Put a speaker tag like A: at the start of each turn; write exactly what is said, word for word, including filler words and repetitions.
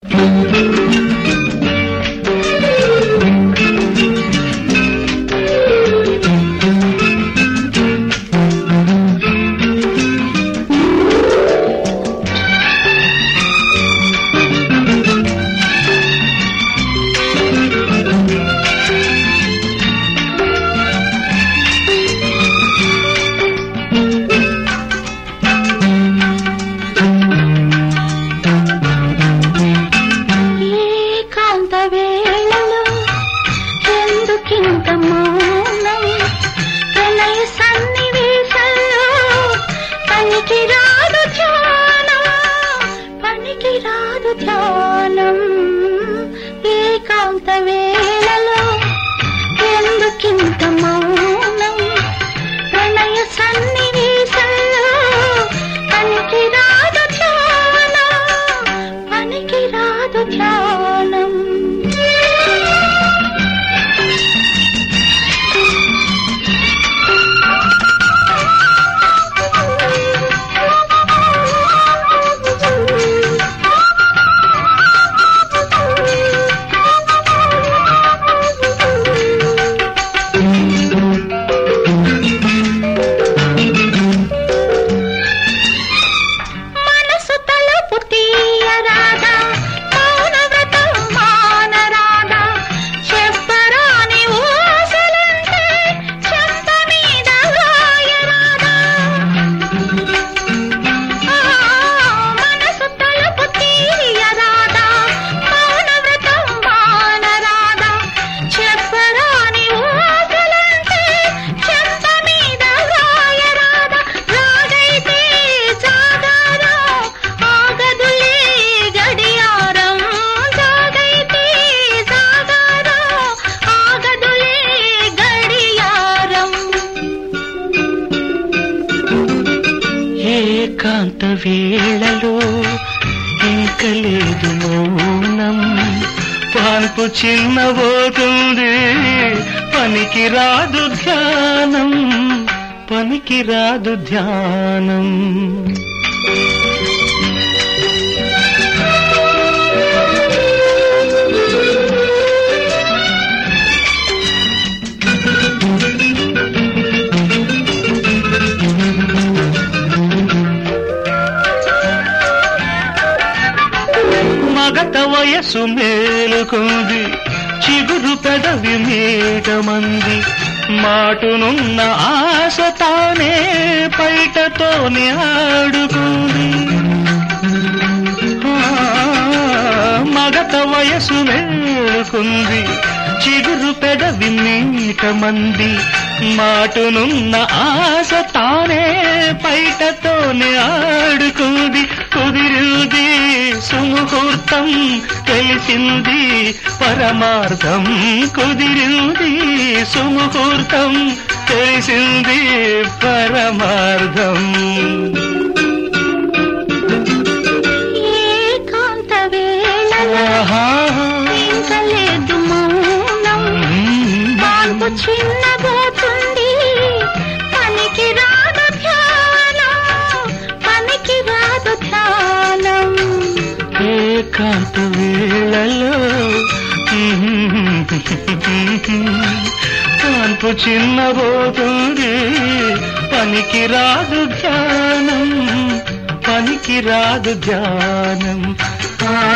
A: ఏకాంత వేళలో ఇంకలేదు మౌనం పాన్పు చిన్నబోతుంది పనికి రాదు ధ్యానం పనికి రాదు ధ్యానం మగత వయసు మేలుకుంది చిగురు పెదవి మీటమంది మాటునున్న ఆశ తానే పైటతోనే ఆడుకుంది మగత వయసు మేలుకుంది చిగురు పెదవి మీటమంది మాటునున్న ఆశ తానే పైటతోనే ఆడుకుంది కుదిరింది సుముహూర్తం తెలిసింది పరమార్థం కుదిరింది సుముహూర్తం తెలిసింది పరమార్థం
B: ఏకాంత వేళలో ఇంకలేదు మౌనం పాన్పు చిన్నబోతుంది పనికి రాదు ధ్యానం పనికి రాదు ధ్యానం
A: ఏకాంత వేళలో పాన్పు చిన్నబోతుంది పనికి రాదు ధ్యానం పనికి రాదు ధ్యానం ఆ